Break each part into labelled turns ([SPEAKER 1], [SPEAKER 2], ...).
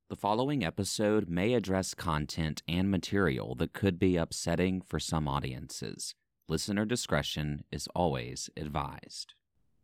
[SPEAKER 1] The following episode may address content and material that could be upsetting for some audiences. Listener discretion is always advised.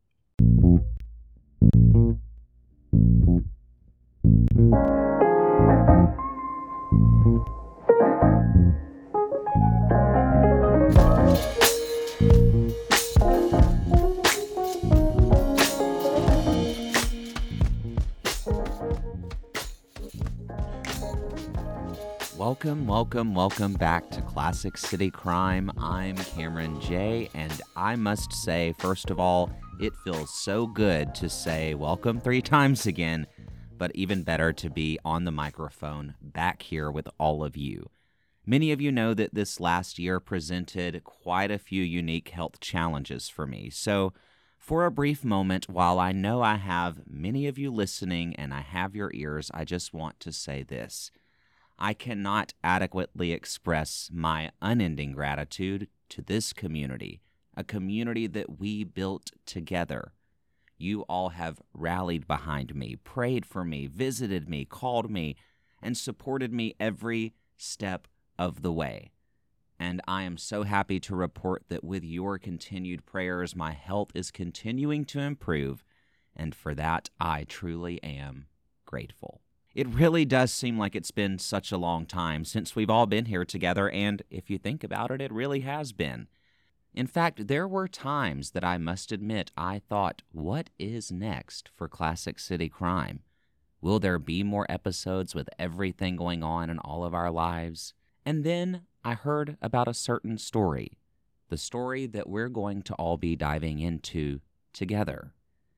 [SPEAKER 1] Welcome back to Classic City Crime. I'm Cameron J, and I must say, first of all, it feels so good to say welcome 3 times again, but even better to be on the microphone back here with all of you. Many of you know that this last year presented quite a few unique health challenges for me, so for a brief moment, while I know I have many of you listening and I have your ears, I just want to say this. I cannot adequately express my unending gratitude to this community, a community that we built together. You all have rallied behind me, prayed for me, visited me, called me, and supported me every step of the way. And I am so happy to report that with your continued prayers, my health is continuing to improve, and for that, I truly am grateful. It really does seem like it's been such a long time since we've all been here together, and if you think about it, it really has been. In fact, there were times that I must admit I thought, what is next for Classic City Crime? Will there be more episodes with everything going on in all of our lives? And then I heard about a certain story, the story that we're going to all be diving into together.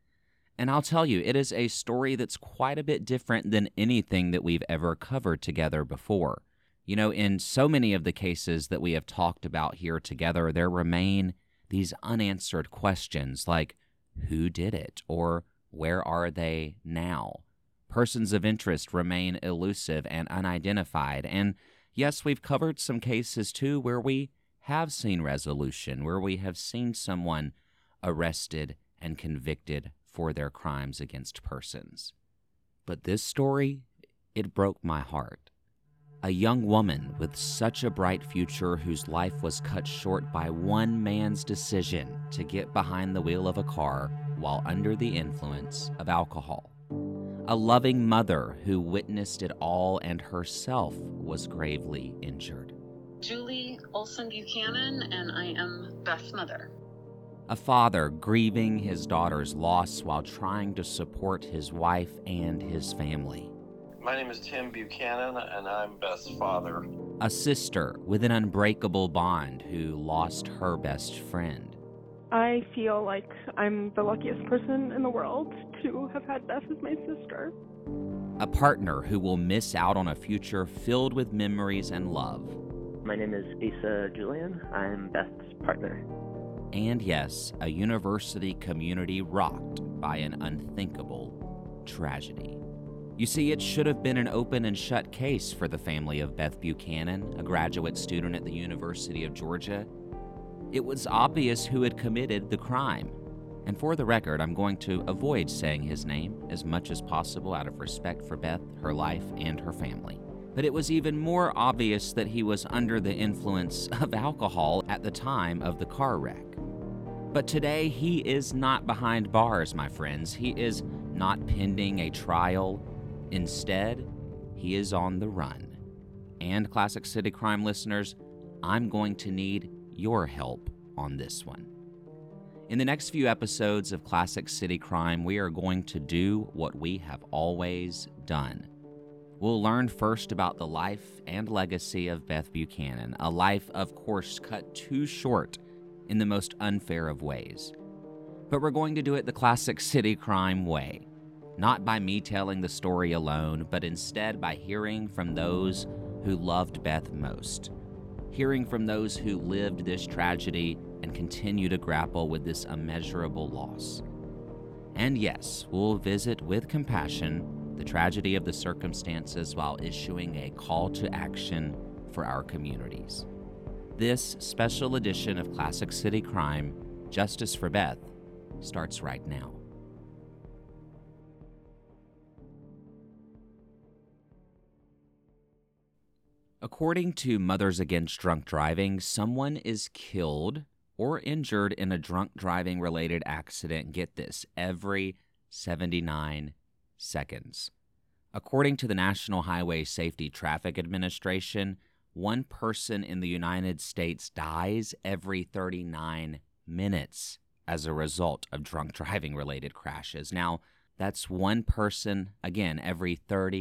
[SPEAKER 1] And I'll tell you, it is a story that's quite a bit different than anything that we've ever covered together before. You know, in so many of the cases that we have talked about here together, there remain these unanswered questions like, who did it? Or where are they now? Persons of interest remain elusive and unidentified. And yes, we've covered some cases too where we have seen resolution, where we have seen someone arrested and convicted for their crimes against persons. But this story, it broke my heart. A young woman with such a bright future whose life was cut short by one man's decision to get behind the wheel of a car while under the influence of alcohol. A loving mother who witnessed it all and herself was gravely injured.
[SPEAKER 2] Julie Olson Buchanan, and I am Beth's mother.
[SPEAKER 1] A father grieving his daughter's loss while trying to support his wife and his family.
[SPEAKER 3] My name is Tim Buchanan, and I'm Beth's father.
[SPEAKER 1] A sister with an unbreakable bond who lost her best friend.
[SPEAKER 4] I feel like I'm the luckiest person in the world to have had Beth as my sister.
[SPEAKER 1] A partner who will miss out on a future filled with memories and love.
[SPEAKER 5] My name is Asa Julian. I'm Beth's partner.
[SPEAKER 1] And yes, a university community rocked by an unthinkable tragedy. You see, it should have been an open and shut case for the family of Beth Buchanan, a graduate student at the University of Georgia. It was obvious who had committed the crime. And for the record, I'm going to avoid saying his name as much as possible out of respect for Beth, her life, and her family. But it was even more obvious that he was under the influence of alcohol at the time of the car wreck. But today, he is not behind bars, my friends. He is not pending a trial. Instead, he is on the run. And Classic City Crime listeners, I'm going to need your help on this one. In the next few episodes of Classic City Crime, we are going to do what we have always done. We'll learn first about the life and legacy of Beth Buchanan, a life, of course, cut too short in the most unfair of ways. But we're going to do it the Classic City Crime way, not by me telling the story alone, but instead by hearing from those who loved Beth most, hearing from those who lived this tragedy and continue to grapple with this immeasurable loss. And yes, we'll visit with compassion the tragedy of the circumstances while issuing a call to action for our communities. This special edition of Classic City Crime, Justice for Beth, starts right now. According to Mothers Against Drunk Driving, someone is killed or injured in a drunk driving related accident, get this, every 79 seconds. According to the National Highway Safety Traffic Administration, one person in the United States dies every 39 minutes as a result of drunk driving related crashes. Now, that's one person, again, every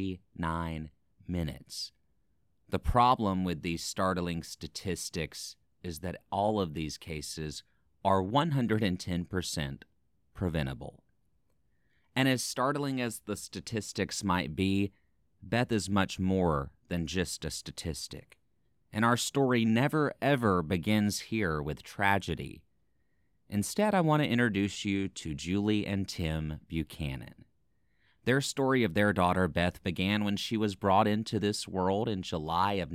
[SPEAKER 1] 39 minutes. The problem with these startling statistics is that all of these cases are 110% preventable. And as startling as the statistics might be, Beth is much more than just a statistic. And our story never ever begins here with tragedy. Instead, I want to introduce you to Julie and Tim Buchanan. Their story of their daughter Beth began when she was brought into this world in July of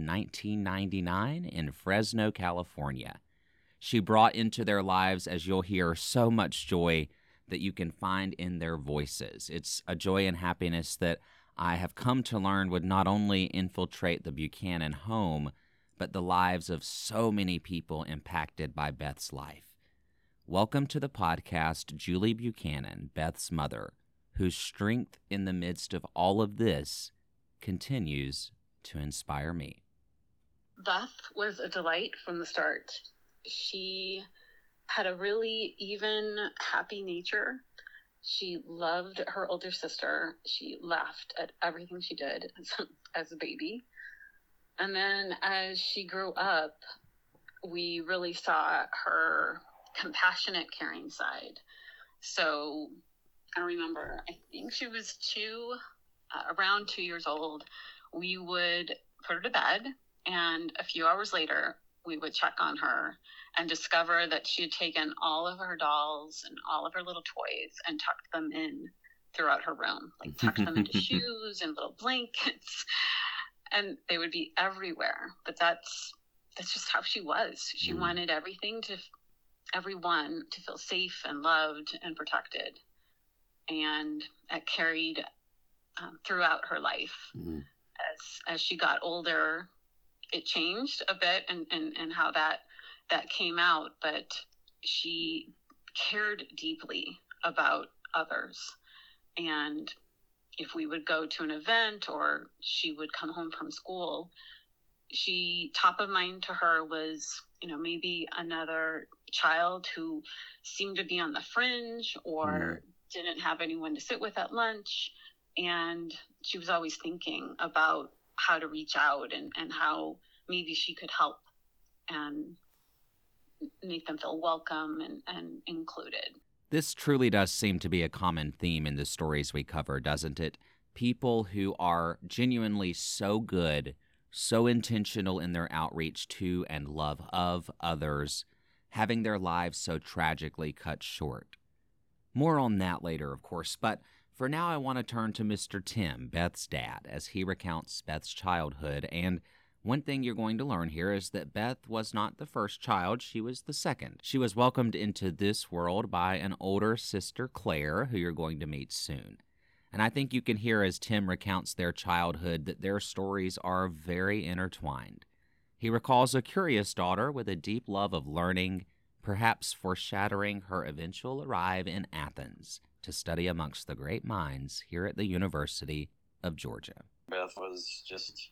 [SPEAKER 1] 1999 in Fresno, California. She brought into their lives, as you'll hear, so much joy that you can find in their voices. It's a joy and happiness that I have come to learn would not only infiltrate the Buchanan home, but the lives of so many people impacted by Beth's life. Welcome to the podcast, Julie Buchanan, Beth's mother, whose strength in the midst of all of this continues to inspire me.
[SPEAKER 2] Beth was a delight from the start. She had a really even, happy nature. She loved her older sister. She laughed at everything she did as a baby. And then as she grew up, we really saw her compassionate, caring side. So I remember, I think she was around 2 years old. We would put her to bed, and a few hours later, we would check on her and discover that she had taken all of her dolls and all of her little toys and tucked them in throughout her room, like tucked them into shoes and little blankets, and they would be everywhere. But that's just how she was. She wanted everyone to feel safe and loved and protected, and it carried throughout her life. As she got older, it changed a bit and how that came out, but she cared deeply about others. And if we would go to an event or she would come home from school, top of mind to her was, maybe another child who seemed to be on the fringe or didn't have anyone to sit with at lunch. And she was always thinking about how to reach out and how maybe she could help and make them feel welcome and included.
[SPEAKER 1] This truly does seem to be a common theme in the stories we cover, doesn't it? People who are genuinely so good, so intentional in their outreach to and love of others, having their lives so tragically cut short. More on that later, of course, but for now I want to turn to Mr. Tim, Beth's dad, as he recounts Beth's childhood. And one thing you're going to learn here is that Beth was not the first child, she was the second. She was welcomed into this world by an older sister, Claire, who you're going to meet soon. And I think you can hear as Tim recounts their childhood that their stories are very intertwined. He recalls a curious daughter with a deep love of learning, perhaps foreshadowing her eventual arrival in Athens to study amongst the great minds here at the University of Georgia.
[SPEAKER 3] Beth was just,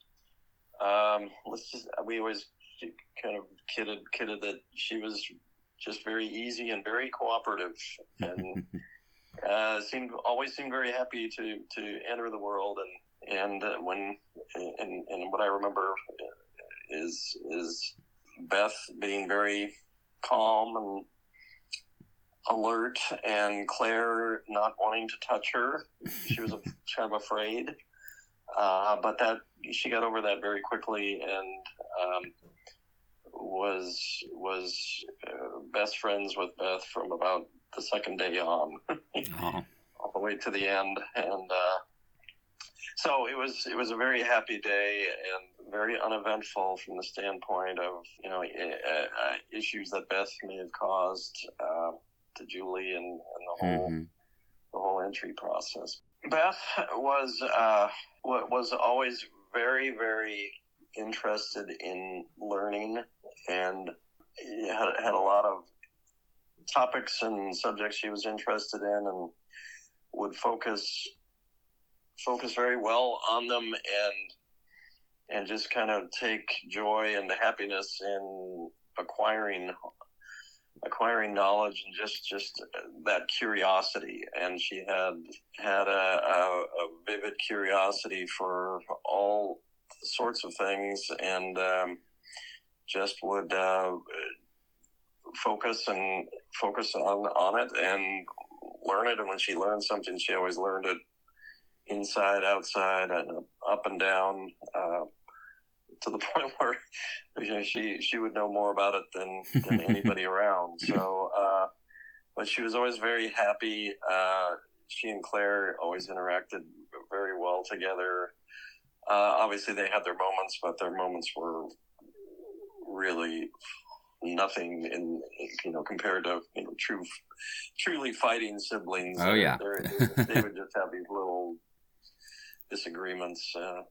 [SPEAKER 3] we always kind of kidded that she was just very easy and very cooperative, and always seemed very happy to enter the world. And what I remember is Beth being very calm and alert, and Claire not wanting to touch her. She was kind of afraid, but that she got over that very quickly, and was best friends with Beth from about the second day on, all the way to the end. And so it was a very happy day and very uneventful from the standpoint of issues that Beth may have caused to Julie and the whole entry process. Beth was always very, very interested in learning and had a lot of topics and subjects she was interested in, and would focus very well on them, and just kind of take joy and happiness in acquiring knowledge, and just that curiosity. And she had a vivid curiosity for all sorts of things, and just would focus on it and learn it. And when she learned something, she always learned it inside, outside, and up and down, to the point where she would know more about it than anybody around. So, but she was always very happy. She and Claire always interacted very well together. Obviously, they had their moments, but their moments were really nothing in compared to truly fighting siblings.
[SPEAKER 1] Oh yeah.
[SPEAKER 3] They would just have these little disagreements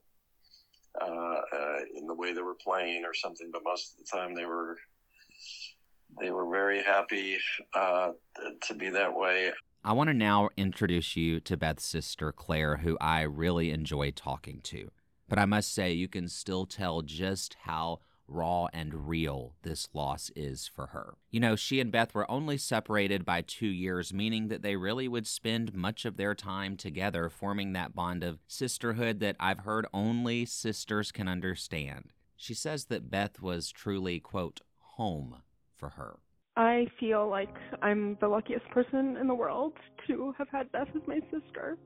[SPEAKER 3] in the way they were playing or something, but most of the time they were very happy to be that way.
[SPEAKER 1] I want to now introduce you to Beth's sister, Claire, who I really enjoy talking to. But I must say, you can still tell just how raw and real this loss is for her. You know, she and Beth were only separated by 2 years, meaning that they really would spend much of their time together, forming that bond of sisterhood that I've heard only sisters can understand. She says that Beth was truly, quote, home for her.
[SPEAKER 4] I feel like I'm the luckiest person in the world to have had Beth as my sister.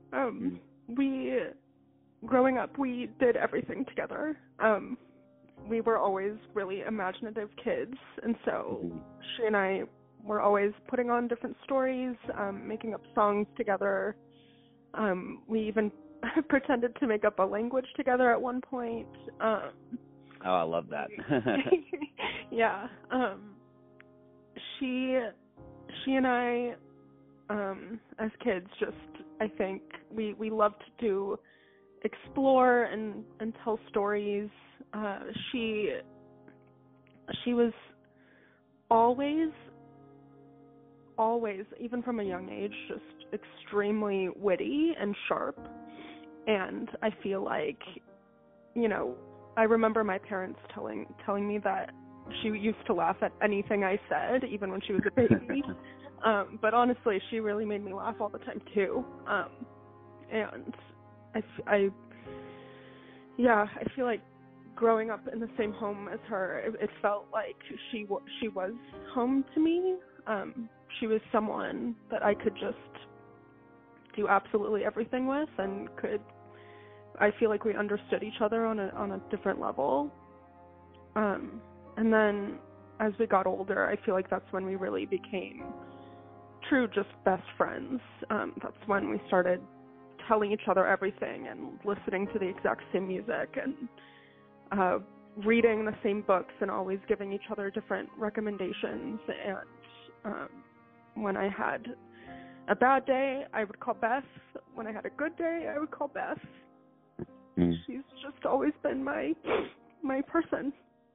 [SPEAKER 4] Growing up, we did everything together. We were always really imaginative kids, and so she and I were always putting on different stories, making up songs together. We even pretended to make up a language together at one point.
[SPEAKER 5] Oh, I love that.
[SPEAKER 4] Yeah. She and I, as kids, just, I think we loved to explore and tell stories. She was always, even from a young age, just extremely witty and sharp. And I feel like, I remember my parents telling me that she used to laugh at anything I said, even when she was a baby. But honestly, she really made me laugh all the time too. And I feel like growing up in the same home as her, it felt like she was home to me. She was someone that I could just do absolutely everything with, and I feel like we understood each other on a different level. And then as we got older, I feel like that's when we really became true just best friends. That's when we started telling each other everything and listening to the exact same music and reading the same books and always giving each other different recommendations. And when I had a bad day, I would call Beth. When I had a good day, I would call Beth. She's just always been my person.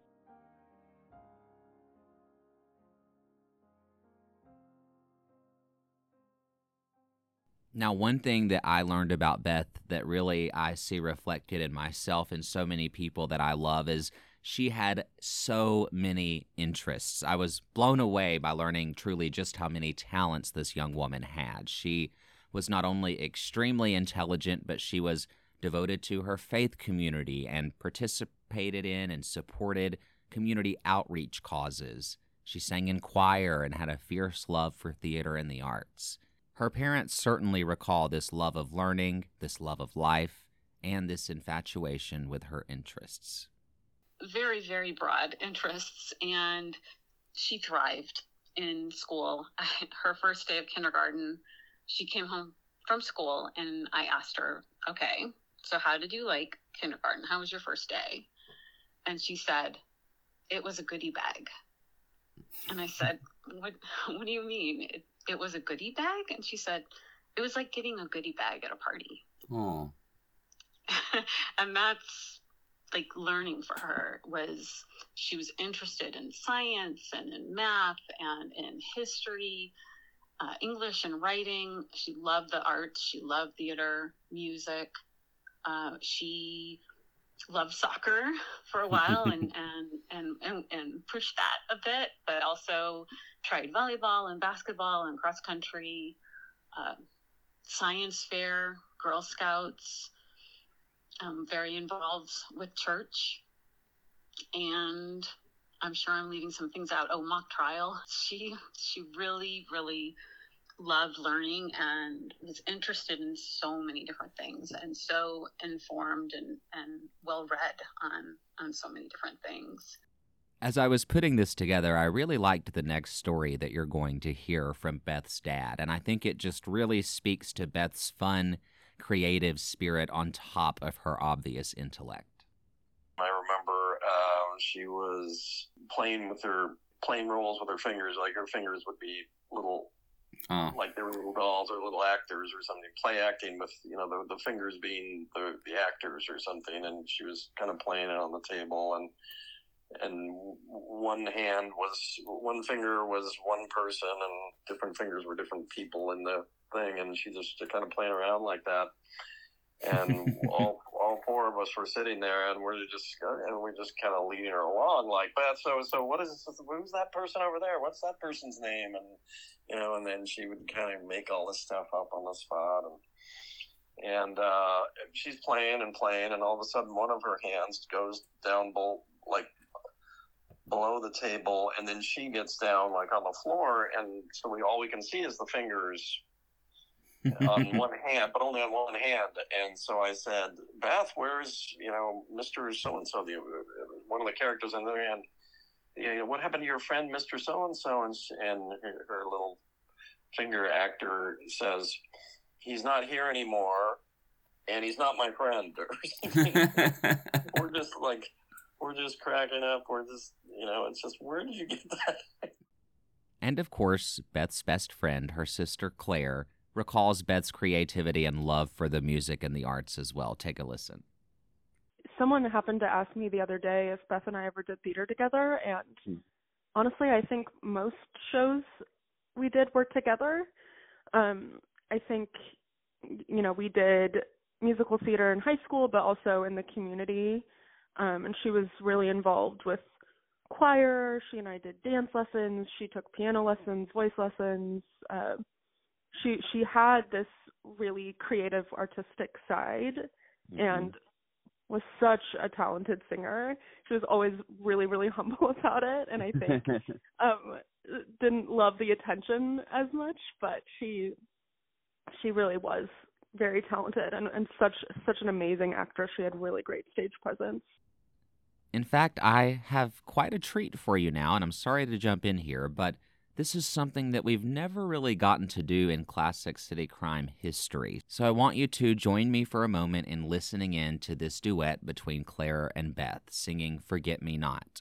[SPEAKER 1] Now, one thing that I learned about Beth that really I see reflected in myself and so many people that I love is she had so many interests. I was blown away by learning truly just how many talents this young woman had. She was not only extremely intelligent, but she was devoted to her faith community and participated in and supported community outreach causes. She sang in choir and had a fierce love for theater and the arts. Her parents certainly recall this love of learning, this love of life, and this infatuation with her interests.
[SPEAKER 2] Very, very broad interests, and she thrived in school. Her first day of kindergarten, she came home from school, and I asked her, okay, so how did you like kindergarten? How was your first day? And she said, it was a goodie bag. And I said, what do you mean? It was a goodie bag? And she said, it was like getting a goodie bag at a party.
[SPEAKER 1] Oh.
[SPEAKER 2] And that's like learning for her was she was interested in science and in math and in history, English and writing. She loved the arts. She loved theater, music. She loved soccer for a while and pushed that a bit, but also tried volleyball and basketball and cross country, science fair, Girl Scouts, very involved with church. And I'm sure I'm leaving some things out. Oh, mock trial. She really, really loved learning and was interested in so many different things and so informed and well read on so many different things.
[SPEAKER 1] As I was putting this together, I really liked the next story that you're going to hear from Beth's dad, and I think it just really speaks to Beth's fun, creative spirit on top of her obvious intellect.
[SPEAKER 3] I remember she was playing roles with her fingers, like her fingers would be little, like they were little dolls or little actors or something, play acting with, the fingers being the actors or something, and she was kind of playing it on the table, and one finger was one person and different fingers were different people in the thing, and she just kind of playing around like that. And all four of us were sitting there, and we're just kind of leading her along like that. So who's that person over there? What's that person's name? And and then she would kind of make all this stuff up on the spot, and she's playing, and all of a sudden one of her hands goes down below the table, and then she gets down like on the floor, and so all we can see is the fingers on one hand, but only on one hand. And so I said, Beth, where's Mr. So-and-so, one of the characters on the other hand, what happened to your friend Mr. So-and-so? And her little finger actor says, he's not here anymore, and he's not my friend. We're just cracking up. We're just, it's just, where did you get that?
[SPEAKER 1] And of course, Beth's best friend, her sister Claire, recalls Beth's creativity and love for the music and the arts as well. Take a listen.
[SPEAKER 4] Someone happened to ask me the other day if Beth and I ever did theater together, and honestly, I think most shows we did were together. I think, we did musical theater in high school, but also in the community, and she was really involved with choir. She and I did dance lessons. She took piano lessons, voice lessons. She had this really creative, artistic side, and was such a talented singer. She was always really, really humble about it, and I think didn't love the attention as much, but she really was very talented and such an amazing actress. She had really great stage presence.
[SPEAKER 1] In fact, I have quite a treat for you now, and I'm sorry to jump in here, but this is something that we've never really gotten to do in Classic City Crime history. So I want you to join me for a moment in listening in to this duet between Claire and Beth, singing Forget Me Not.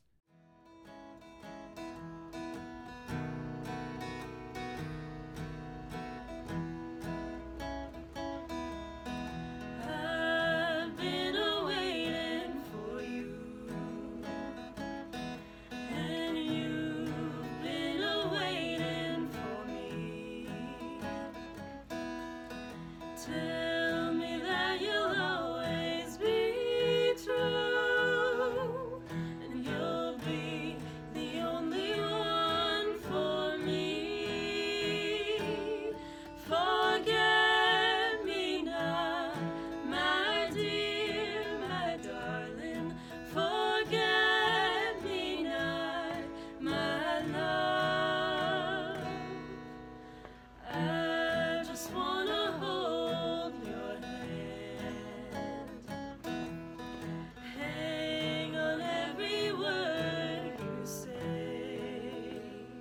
[SPEAKER 6] Tell me that you'll always be true, and you'll be the only one for me. Forget me not, my dear, my darling. Forget me not, my love. I just wanna hold your hand, hang on every word you say.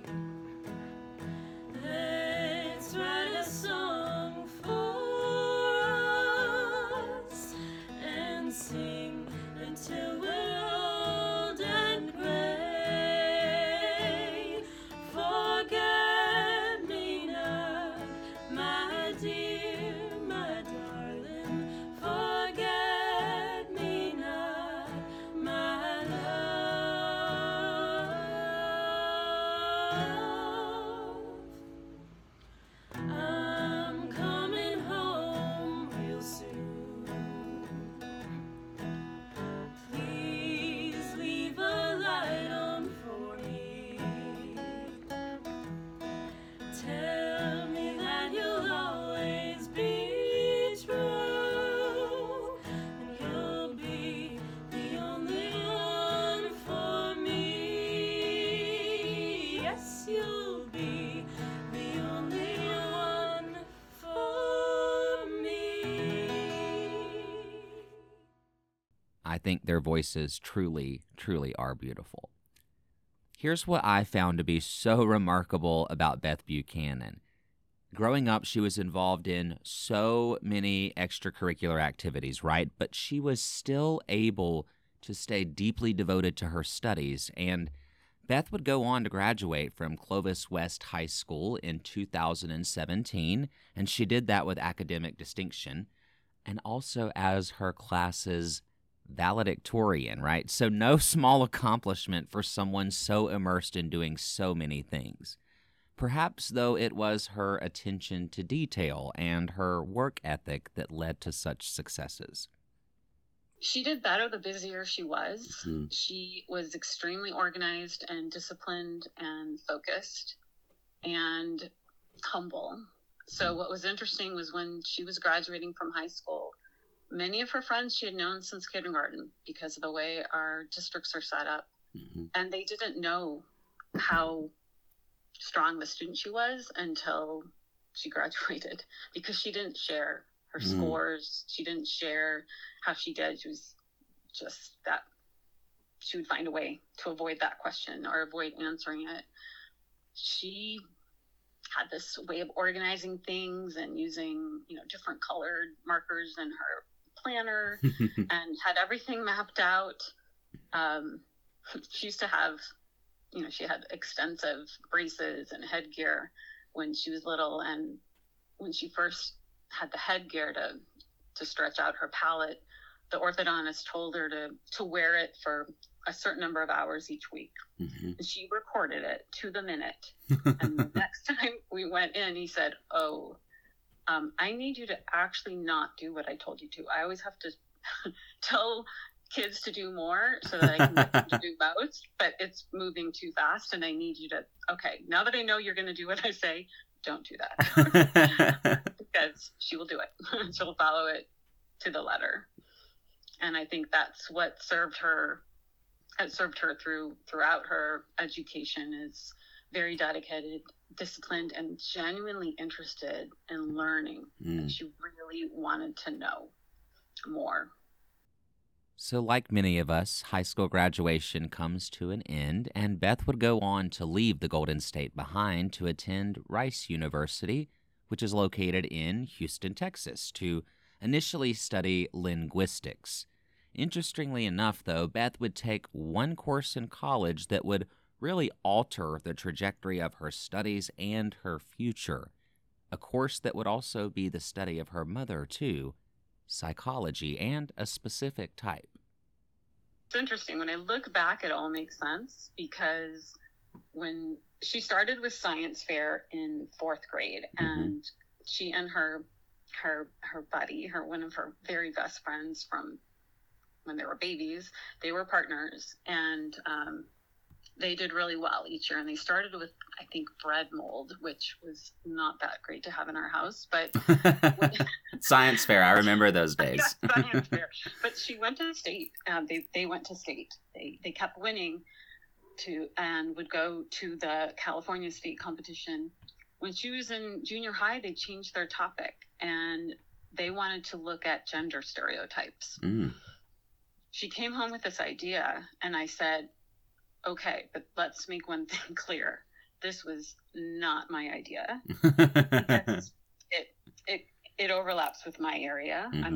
[SPEAKER 6] Let's write a song for us and sing until we're old and gray. Forget me not, my dear, my darling. Forget me not,
[SPEAKER 1] I think their voices truly, truly are beautiful. Here's what I found to be so remarkable about Beth Buchanan. Growing up, she was involved in so many extracurricular activities, right? But she was still able to stay deeply devoted to her studies. And Beth would go on to graduate from Clovis West High School in 2017, and she did that with academic distinction, and also as her class's valedictorian, right? So no small accomplishment for someone so immersed in doing so many things. Perhaps, though, it was her attention to detail and her work ethic that led to such successes.
[SPEAKER 2] She did better the busier she was.
[SPEAKER 1] Mm-hmm.
[SPEAKER 2] She was extremely organized and disciplined and focused and humble. So what was interesting was when she was graduating from high school, many of her friends she had known since kindergarten because of the way our districts are set up.
[SPEAKER 1] Mm-hmm.
[SPEAKER 2] And they didn't know how strong the student she was until she graduated, because she didn't share her scores. She didn't share how she did. She was just that she would find a way to avoid that question or avoid answering it. She had this way of organizing things and using, different colored markers in her planner and had everything mapped out. She used to have, she had extensive braces and headgear when she was little. And when she first had the headgear to stretch out her palate, the orthodontist told her to wear it for a certain number of hours each week.
[SPEAKER 1] Mm-hmm.
[SPEAKER 2] And she recorded it to the minute. And the next time we went in, he said, I need you to actually not do what I told you to. I always have to tell kids to do more so that I can get them to do most, but it's moving too fast and I need you to, okay, now that I know you're going to do what I say, don't do that. Because she will do it. She'll follow it to the letter. And I think that's what served her throughout her education, is very dedicated, disciplined, and genuinely interested in learning. And she really wanted to know more.
[SPEAKER 1] So like many of us, high school graduation comes to an end, and Beth would go on to leave the Golden State behind to attend Rice University, which is located in Houston, Texas, to initially study linguistics. Interestingly enough, though, Beth would take one course in college that would really alter the trajectory of her studies and her future, a course that would also be the study of her mother, too, psychology, and a specific type.
[SPEAKER 2] It's interesting. When I look back, it all makes sense, because when she started with science fair in 4th grade, and she and her buddy, one of her very best friends from when they were babies, they were partners, and they did really well each year. And they started with, I think, bread mold, which was not that great to have in our house, but
[SPEAKER 7] science fair. I remember those days.
[SPEAKER 2] Science fair. But she went to the state. They went to state. They kept winning and would go to the California state competition. When she was in junior high, they changed their topic and they wanted to look at gender stereotypes. She came home with this idea, and I said, okay, but let's make one thing clear. This was not my idea, because it overlaps with my area. I'm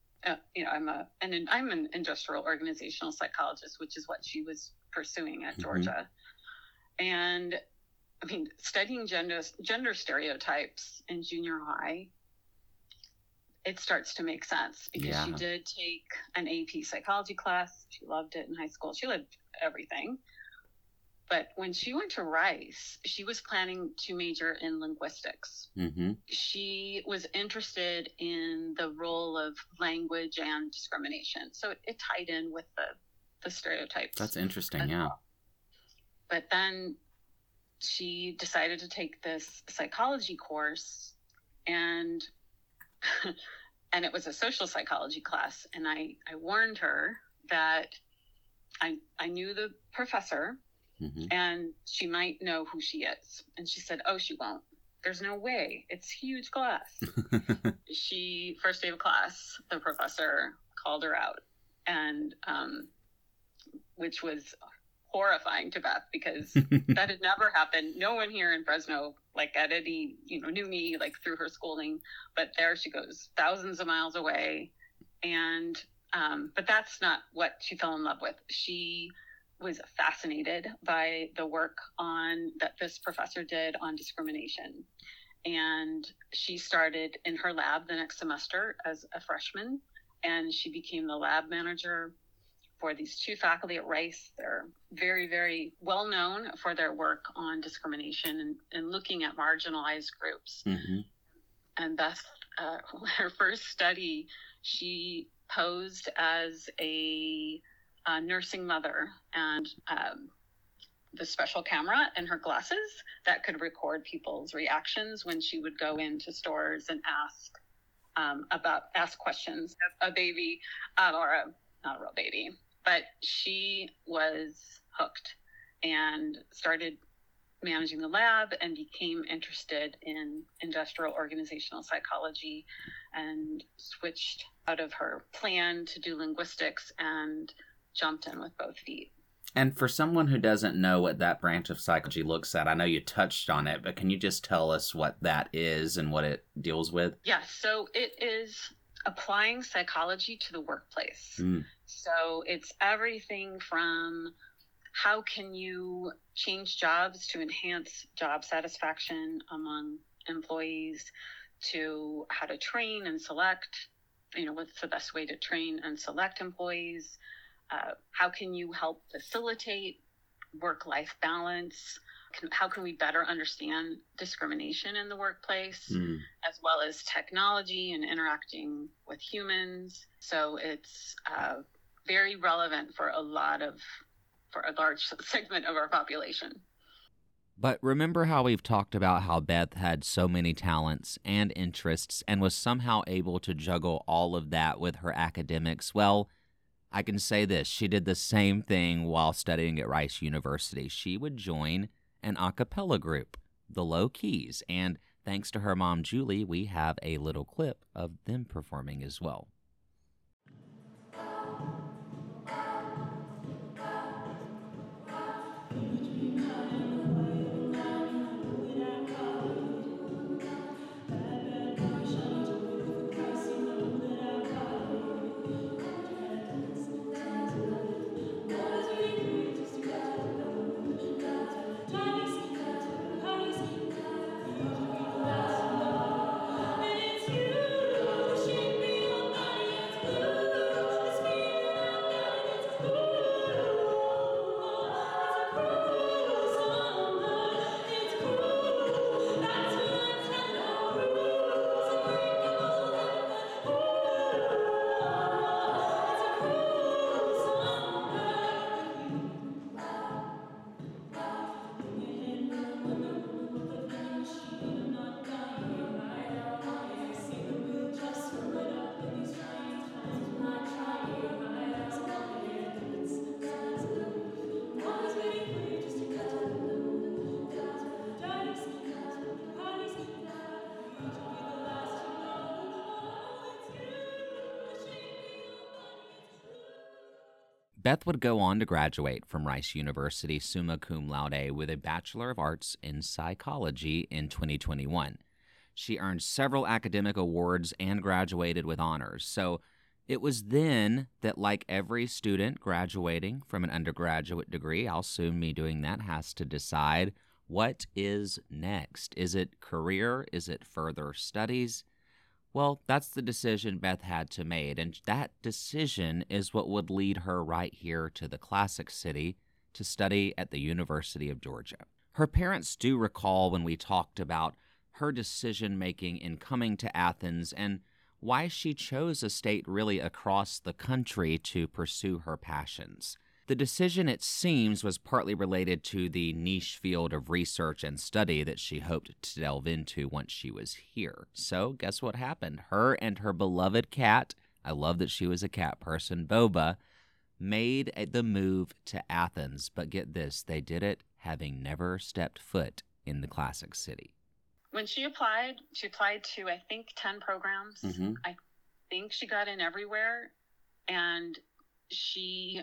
[SPEAKER 2] an industrial organizational psychologist, which is what she was pursuing at Georgia. And I mean, studying gender stereotypes in junior high, it starts to make sense, because she did take an AP psychology class. She loved it in high school. She loved everything. But when she went to Rice, she was planning to major in linguistics. She was interested in the role of language and discrimination. So it tied in with the stereotypes.
[SPEAKER 7] That's interesting, yeah.
[SPEAKER 2] But then she decided to take this psychology course, and it was a social psychology class. And I warned her that I knew the professor, and she might know who she is. And she said, oh, she won't. There's no way. It's huge class. First day of class, the professor called her out and which was horrifying to Beth because that had never happened. No one here in Fresno, like at any, knew me like through her schooling, but there she goes, thousands of miles away. And, but that's not what she fell in love with. She was fascinated by the work that this professor did on discrimination. And she started in her lab the next semester as a freshman, and she became the lab manager for these two faculty at Rice. They're very, very well known for their work on discrimination and looking at marginalized groups. Mm-hmm. And Beth, her first study, she posed as a nursing mother, and the special camera in her glasses that could record people's reactions when she would go into stores and ask questions of a baby, or not a real baby. But she was hooked and started managing the lab and became interested in industrial organizational psychology and switched out of her plan to do linguistics and jumped in with both feet.
[SPEAKER 7] And for someone who doesn't know what that branch of psychology looks at, I know you touched on it, but can you just tell us what that is and what it deals with?
[SPEAKER 2] Yes, so it is applying psychology to the workplace. So it's everything from how can you change jobs to enhance job satisfaction among employees, to how to train and select, what's the best way to train and select employees, how can you help facilitate work-life balance, how can we better understand discrimination in the workplace, as well as technology and interacting with humans. So it's very relevant for a large segment of our population.
[SPEAKER 1] But remember how we've talked about how Beth had so many talents and interests and was somehow able to juggle all of that with her academics? Well, I can say this, she did the same thing while studying at Rice University. She would join an a cappella group, the Low Keys, and thanks to her mom, Julie, we have a little clip of them performing as well. Beth would go on to graduate from Rice University summa cum laude with a Bachelor of Arts in Psychology in 2021. She earned several academic awards and graduated with honors. So it was then that, like every student graduating from an undergraduate degree, I'll soon be doing that, has to decide what is next. Is it career? Is it further studies? Well, that's the decision Beth had to make, and that decision is what would lead her right here to the Classic City to study at the University of Georgia. Her parents do recall when we talked about her decision-making in coming to Athens and why she chose a state really across the country to pursue her passions. The decision, it seems, was partly related to the niche field of research and study that she hoped to delve into once she was here. So guess what happened? Her and her beloved cat, I love that she was a cat person, Boba, made the move to Athens. But get this, they did it having never stepped foot in the Classic City.
[SPEAKER 2] When she applied to, I think, 10 programs. I think she got in everywhere. And she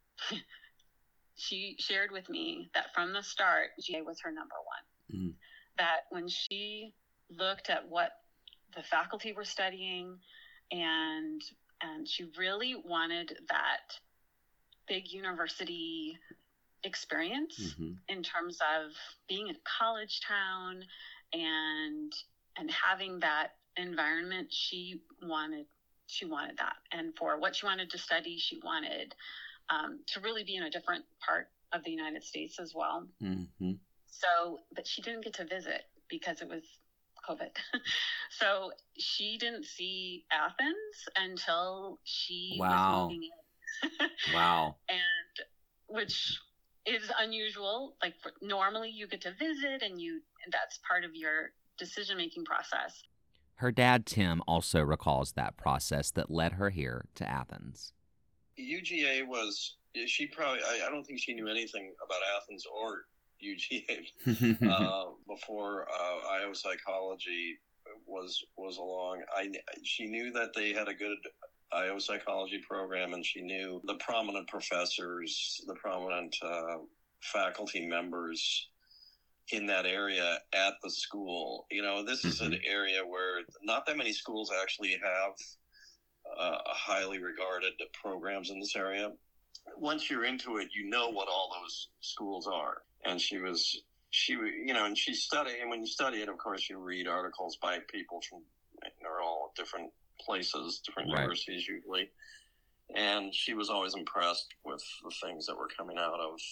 [SPEAKER 2] she shared with me that from the start, GA was her number one.
[SPEAKER 7] Mm.
[SPEAKER 2] That when she looked at what the faculty were studying, and she really wanted that big university experience in terms of being in a college town and having that environment. She wanted that, and for what she wanted to study, she wanted to really be in a different part of the United States as well. So, but she didn't get to visit because it was COVID. So she didn't see Athens until she was moving in.
[SPEAKER 7] Wow.
[SPEAKER 2] And which is unusual. Like normally you get to visit and that's part of your decision-making process.
[SPEAKER 1] Her dad, Tim, also recalls that process that led her here to Athens.
[SPEAKER 3] UGA was, she probably, I don't think she knew anything about Athens or UGA before IO Psychology was along. She knew that they had a good IO Psychology program, and she knew the prominent professors, the prominent faculty members in that area at the school. You know, this is an area where not that many schools actually have highly regarded programs in this area. Once you're into it, you know what all those schools are. And she you know, and she studied, and when you study it, of course, you read articles by people from, they're all different places, different universities usually. And she was always impressed with the things that were coming out of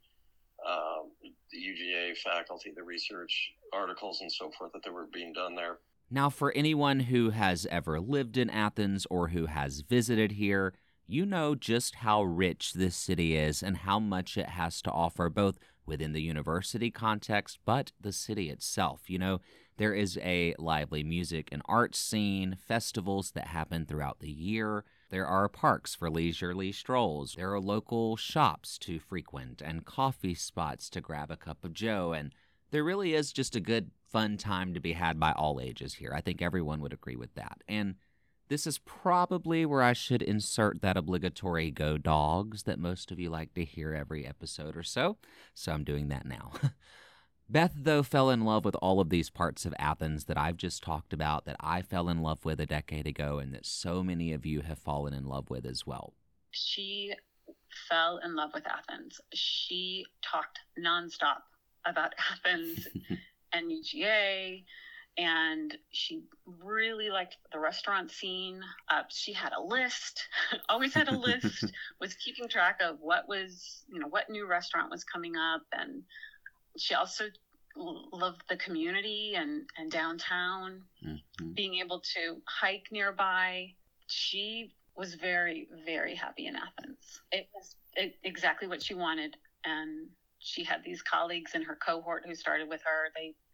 [SPEAKER 3] the UGA faculty, the research articles and so forth that were being done there.
[SPEAKER 1] Now, for anyone who has ever lived in Athens or who has visited here, you know just how rich this city is and how much it has to offer, both within the university context, but the city itself. You know, there is a lively music and arts scene, festivals that happen throughout the year. There are parks for leisurely strolls. There are local shops to frequent and coffee spots to grab a cup of joe. And there really is just a good, fun time to be had by all ages here. I think everyone would agree with that. And this is probably where I should insert that obligatory "Go Dogs" that most of you like to hear every episode or so. So I'm doing that now. Beth, though, fell in love with all of these parts of Athens that I've just talked about, that I fell in love with a decade ago, and that so many of you have fallen in love with as well.
[SPEAKER 2] She fell in love with Athens. She talked nonstop about Athens and UGA, and she really liked the restaurant scene. She had a list, always had a list, was keeping track of what new restaurant was coming up. And she also loved the community and downtown, being able to hike nearby. She was very, very happy in Athens. It was exactly what she wanted. And she had these colleagues in her cohort who started with her.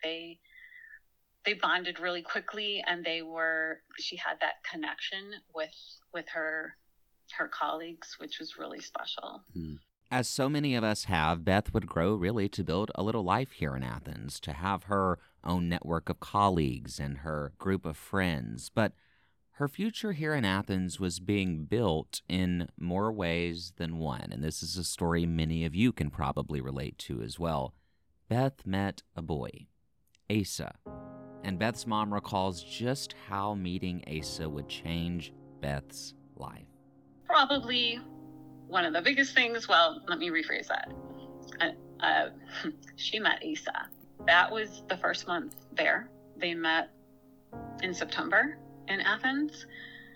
[SPEAKER 2] They bonded really quickly, and she had that connection with her colleagues, which was really special.
[SPEAKER 1] As so many of us have, Beth would grow really to build a little life here in Athens, to have her own network of colleagues and her group of friends. But her future here in Athens was being built in more ways than one, and this is a story many of you can probably relate to as well. Beth met a boy, Asa. And Beth's mom recalls just how meeting Asa would change Beth's life.
[SPEAKER 2] Probably one of the biggest things, well, let me rephrase that. She met Asa. That was the first month there. They met in September in Athens,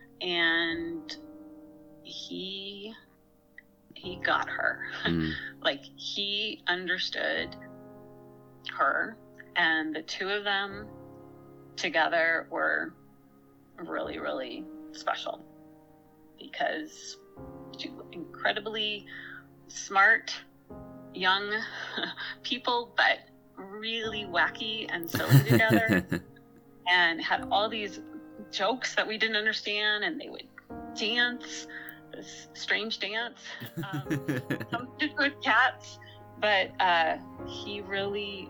[SPEAKER 2] and he got her. Like, he understood her, and the two of them together were really, really special, because two incredibly smart young people, but really wacky and silly together, and had all these jokes that we didn't understand, and they would dance this strange dance, some did with cats, but he really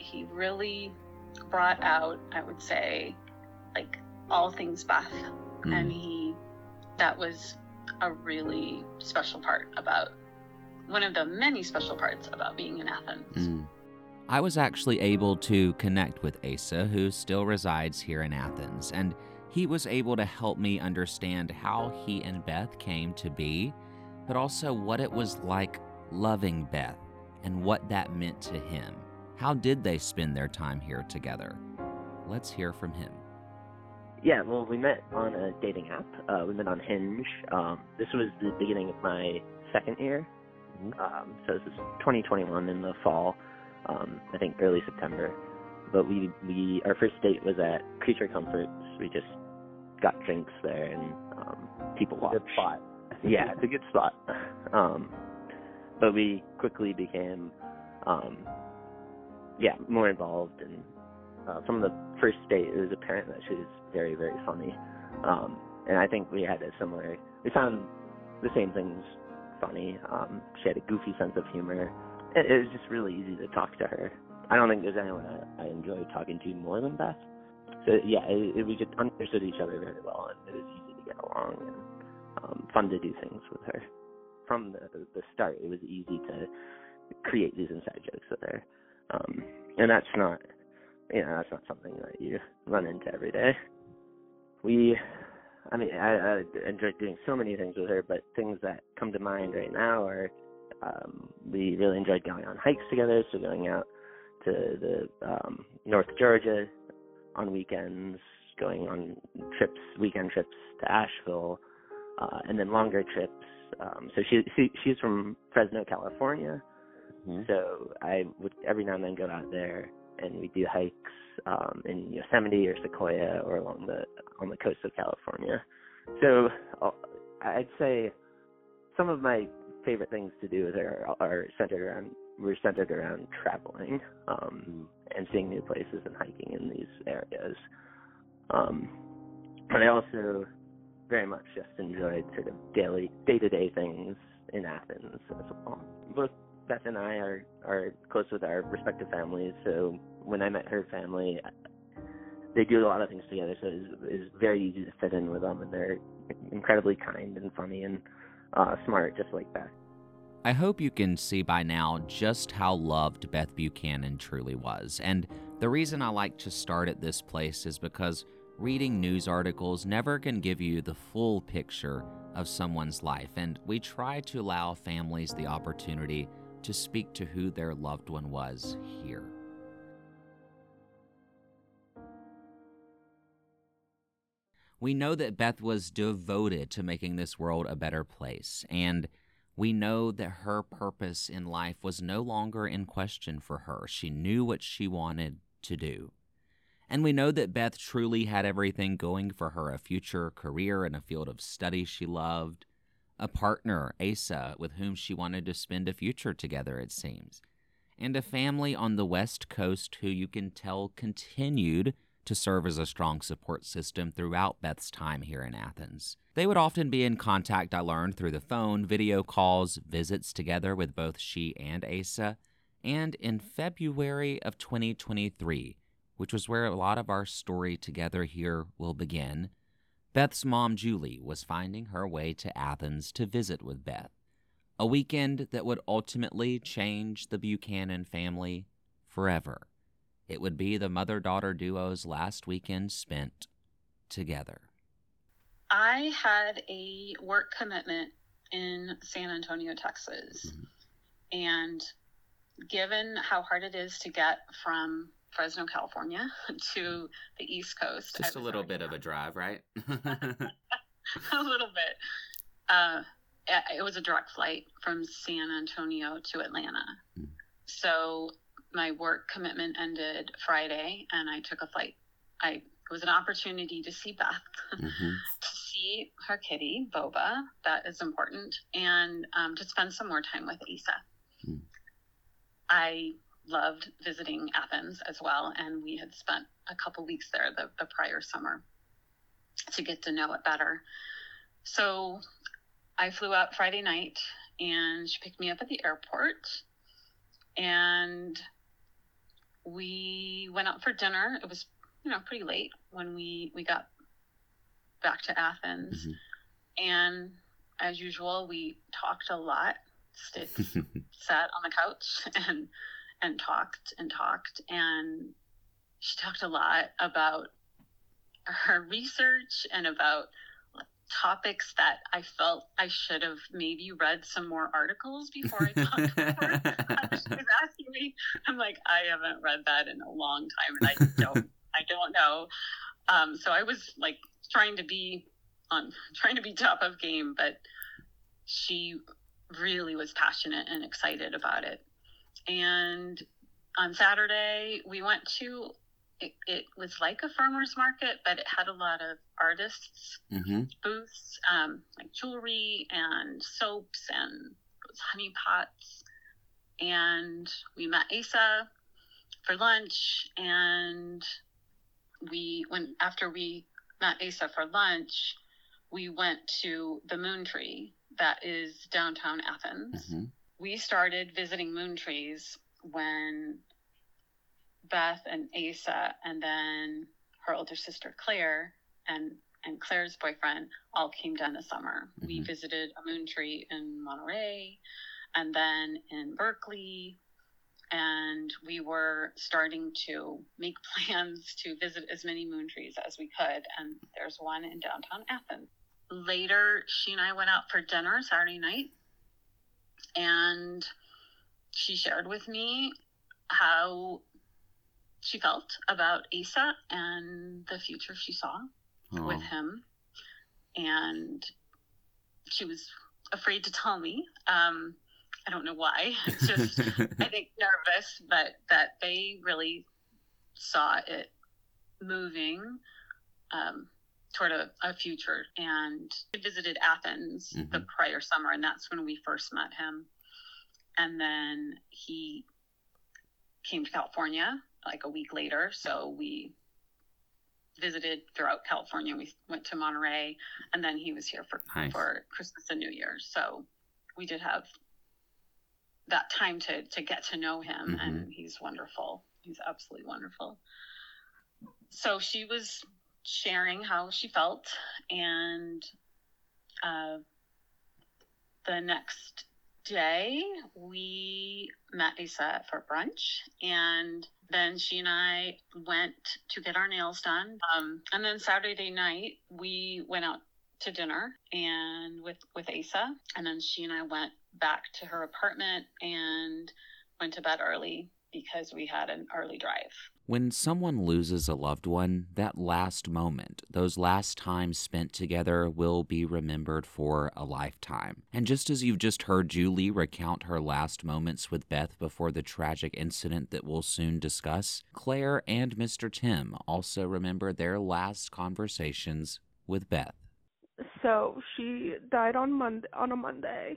[SPEAKER 2] brought out, I would say, like, all things Beth. And that was a really special part about one of the many special parts about being in Athens.
[SPEAKER 1] I was actually able to connect with Asa, who still resides here in Athens, and he was able to help me understand how he and Beth came to be, but also what it was like loving Beth and what that meant to him. How did they spend their time here together? Let's hear from him.
[SPEAKER 5] Yeah, well, we met on a dating app. We met on Hinge. This was the beginning of my second year. So this is 2021 in the fall, I think early September. But our first date was at Creature Comforts. We just got drinks there and people watched.
[SPEAKER 8] Good spot.
[SPEAKER 5] Yeah, it's a good spot. But we quickly became, more involved. And from the first date, it was apparent that she was very, very funny. And I think we found the same things funny. She had a goofy sense of humor. It was just really easy to talk to her. I don't think there's anyone I enjoy talking to more than Beth. So yeah, we just understood each other very well, and it was easy to get along and fun to do things with her. From the start, it was easy to create these inside jokes with her, and that's not something that you run into every day. I enjoyed doing so many things with her, but things that come to mind right now are we really enjoyed going on hikes together, so going out to the North Georgia on weekends, going on weekend trips to Asheville, and then longer trips. So she's from Fresno, California, so I would every now and then go out there, and we do hikes in Yosemite or Sequoia or on the coast of California. So I'd say some of my favorite things to do with her are centered around traveling and seeing new places and hiking in these areas. But I also very much just enjoyed sort of day-to-day things in Athens as well. Both Beth and I are close with our respective families, so when I met her family, they do a lot of things together, so it's very easy to fit in with them, and they're incredibly kind and funny and smart, just like Beth.
[SPEAKER 1] I hope you can see by now just how loved Beth Buchanan truly was. And the reason I like to start at this place is because reading news articles never can give you the full picture of someone's life, and we try to allow families the opportunity to speak to who their loved one was here. We know that Beth was devoted to making this world a better place, and we know that her purpose in life was no longer in question for her. She knew what she wanted to do. And we know that Beth truly had everything going for her, a future career in a field of study she loved, a partner, Asa, with whom she wanted to spend a future together, it seems, and a family on the West Coast who you can tell continued to serve as a strong support system throughout Beth's time here in Athens. They would often be in contact, I learned, through the phone, video calls, visits together with both she and Asa, and in February of 2023, which was where a lot of our story together here will begin, Beth's mom, Julie, was finding her way to Athens to visit with Beth, a weekend that would ultimately change the Buchanan family forever. It would be the mother-daughter duo's last weekend spent together.
[SPEAKER 2] I had a work commitment in San Antonio, Texas. And given how hard it is to get from Fresno, California to the East Coast.
[SPEAKER 7] Just a little bit of a drive, right?
[SPEAKER 2] A little bit. It was a direct flight from San Antonio to Atlanta. So my work commitment ended Friday, and I took a flight. It was an opportunity to see Beth, to see her kitty, Boba. That is important. And to spend some more time with Asa. I loved visiting Athens as well, and we had spent a couple weeks there the prior summer to get to know it better. So I flew out Friday night, and she picked me up at the airport, and we went out for dinner. It was, pretty late when we got back to Athens, and as usual, we talked a lot. Sat on the couch and talked, and she talked a lot about her research and about topics that I felt I should have maybe read some more articles before I talked to her. She was asking me, I'm like, I haven't read that in a long time, and I don't know. So I was like trying to be top of game, but she really was passionate and excited about it. And on Saturday, we went to, it was like a farmer's market, but it had a lot of artists booths, like jewelry and soaps and honey pots. And we met Asa for lunch, and after we met Asa for lunch, we went to the Moon Tree that is downtown Athens. We started visiting moon trees when Beth and Asa and then her older sister Claire and Claire's boyfriend all came down this summer. We visited a moon tree in Monterey and then in Berkeley, and we were starting to make plans to visit as many moon trees as we could, and there's one in downtown Athens. Later, she and I went out for dinner Saturday night, and she shared with me how she felt about Asa and the future she saw with him. And she was afraid to tell me. I don't know why. Just, I think, nervous, but that they really saw it moving toward a future. And we visited Athens the prior summer, and that's when we first met him. And then he came to California like a week later, so we visited throughout California. We went to Monterey, and then he was here for Christmas and New Year's. So we did have that time to get to know him, and he's wonderful. He's absolutely wonderful. So she was sharing how she felt, and the next day we met Asa for brunch, and then she and I went to get our nails done. And then Saturday night we went out to dinner and with Asa, and then she and I went back to her apartment and went to bed early because we had an early drive.
[SPEAKER 1] When someone loses a loved one, that last moment, those last times spent together will be remembered for a lifetime. And just as you've just heard Julie recount her last moments with Beth before the tragic incident that we'll soon discuss, Claire and Mr. Tim also remember their last conversations with Beth.
[SPEAKER 4] So she died on a Monday.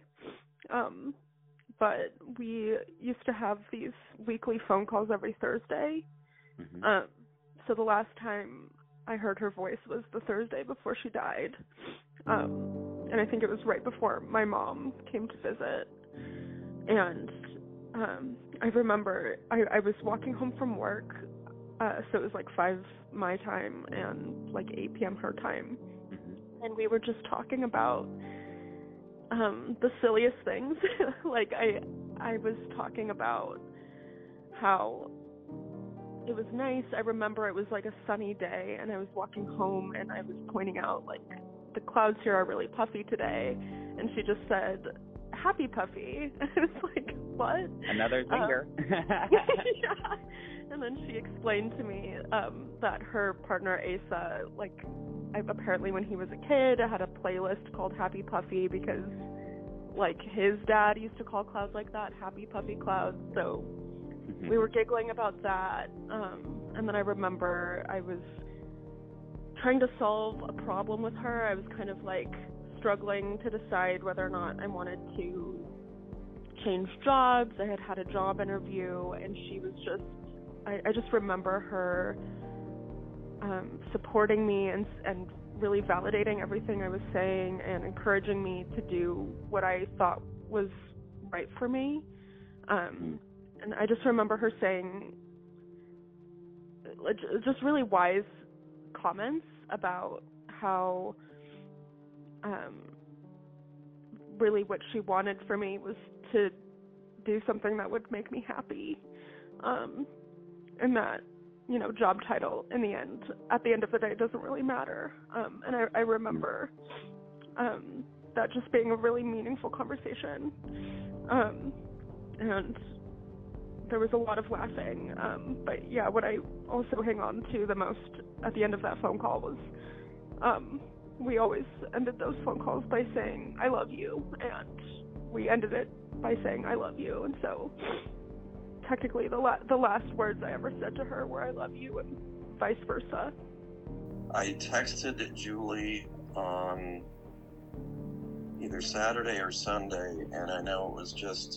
[SPEAKER 4] But we used to have these weekly phone calls every Thursday. So the last time I heard her voice was the Thursday before she died. And I think it was right before my mom came to visit. And I remember I was walking home from work, so it was like 5 my time and like 8 p.m. her time. And we were just talking about the silliest things. Like I was talking about how it was nice. I remember it was like a sunny day, and I was walking home, and I was pointing out like the clouds here are really puffy today, and she just said, "Happy puffy." I was like, what?
[SPEAKER 8] Another zinger.
[SPEAKER 4] Yeah. And then she explained to me that her partner Asa, like, apparently when he was a kid, had a playlist called Happy Puffy because, like, his dad used to call clouds like that Happy Puffy clouds. So we were giggling about that. And then I remember I was trying to solve a problem with her. I was kind of like struggling to decide whether or not I wanted to change jobs. I had had a job interview, and she was just, I just remember her supporting me and really validating everything I was saying and encouraging me to do what I thought was right for me. And I just remember her saying just really wise comments about how really what she wanted for me was to do something that would make me happy. And that, you know, job title at the end of the day, doesn't really matter. And I remember that just being a really meaningful conversation. And there was a lot of laughing. But yeah, what I also hang on to the most at the end of that phone call was, we always ended those phone calls by saying, I love you. And we ended it by saying, I love you. And so technically the last words I ever said to her were, I love you, and vice versa.
[SPEAKER 3] I texted Julie on either Saturday or Sunday, and I know it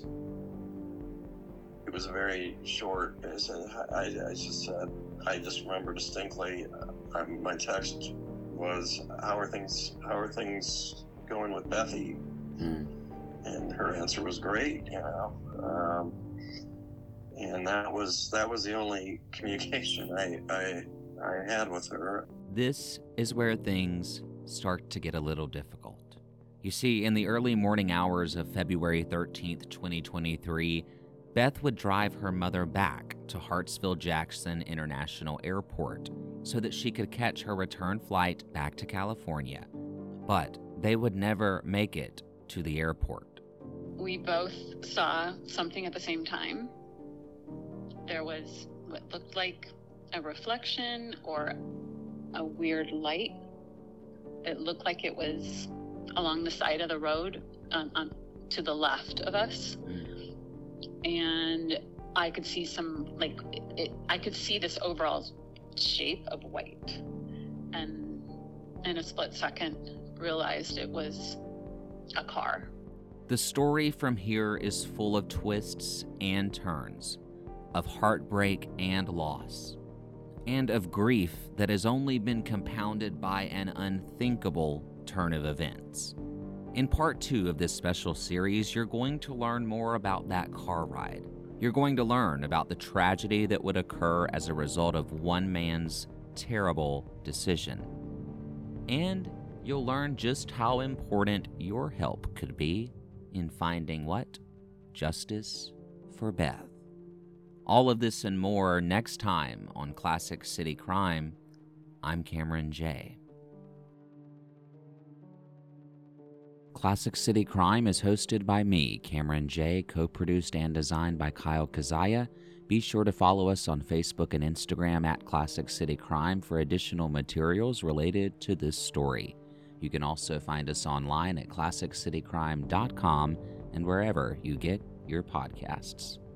[SPEAKER 3] was very short. I just remember distinctly, my text was, how are things going with Bethy? And her answer was great, you know. And that was the only communication I had with her.
[SPEAKER 1] This is where things start to get a little difficult. You see, in the early morning hours of February 13th, 2023, Beth would drive her mother back to Hartsfield-Jackson International Airport so that she could catch her return flight back to California. But they would never make it to the airport.
[SPEAKER 2] We both saw something at the same time. There was what looked like a reflection or a weird light. It looked like it was along the side of the road to the left of us. And I could see I could see this overall shape of white. And in a split second, realized it was a car.
[SPEAKER 1] The story from here is full of twists and turns, of heartbreak and loss, and of grief that has only been compounded by an unthinkable turn of events. In part 2 of this special series, you're going to learn more about that car ride. You're going to learn about the tragedy that would occur as a result of one man's terrible decision. And you'll learn just how important your help could be in finding what? Justice for Beth. All of this and more next time on Classic City Crime. I'm Cameron J. Classic City Crime is hosted by me, Cameron J., co-produced and designed by Kyle Kazaya. Be sure to follow us on Facebook and Instagram at Classic City Crime for additional materials related to this story. You can also find us online at classiccitycrime.com and wherever you get your podcasts.